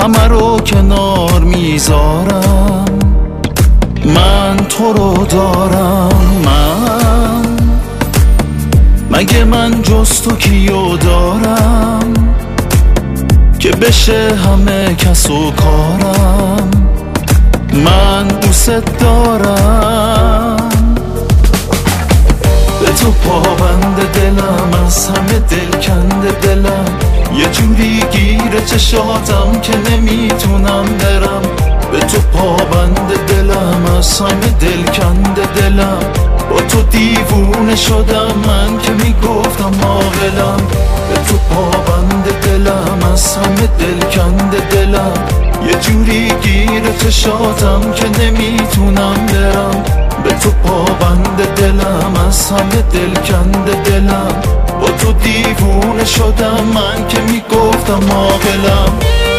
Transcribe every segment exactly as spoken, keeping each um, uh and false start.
همه رو کنار میذارم، من تو رو دارم. من مگه من جز تو کیو دارم که بشه همه کس و کارم؟ من دوست دارم، به تو پابند دلم، از همه دل کنده دلم، یه جوری گیره چشاتم که نمیتونم برم. به تو پابند دلم، از همه دل کنده دلم، با تو دیوونه شدم من که میگفتم عاقلم. به تو پابند دلم، از همه دل کنده دلم، یه جوری گیره چشاتم که نمیتونم برم. به تو پابند دلم، از همه دل کنده دلم، با تو دیوونه شدم من که میگفتم عاقلم.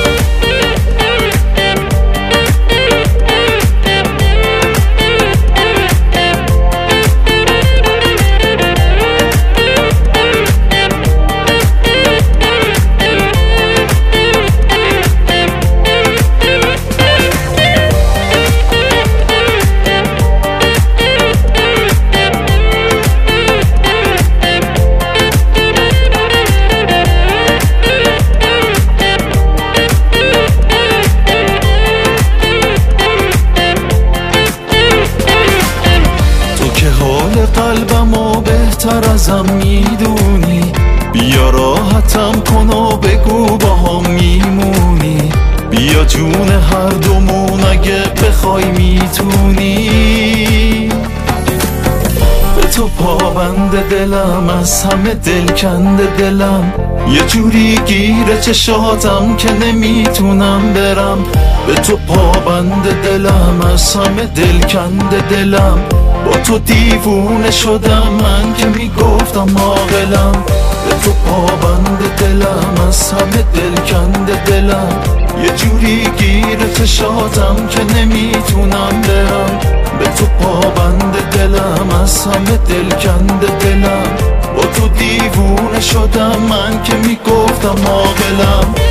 قلبمو بهتر ازم میدونی، بیا راحتم کن و بگو با هم میمونی، بیا جون هر دومون اگه بخوای میتونی. به تو پابند دلم، از همه دل کنده دلم، یه جوری گیره چشاتم که نمیتونم برم. به تو پابند دلم، از همه دل کنده دلم، با تو دیوونه شدم من که میگفتم عاقلم. به تو پابند دلم، از همه دل کنده دلم، یه جوری گیره چشاتم که نمیتونم برم. به تو پابند دلم، از همه دل کنده دلم، با تو دیوونه شدم من که میگفتم عاقلم.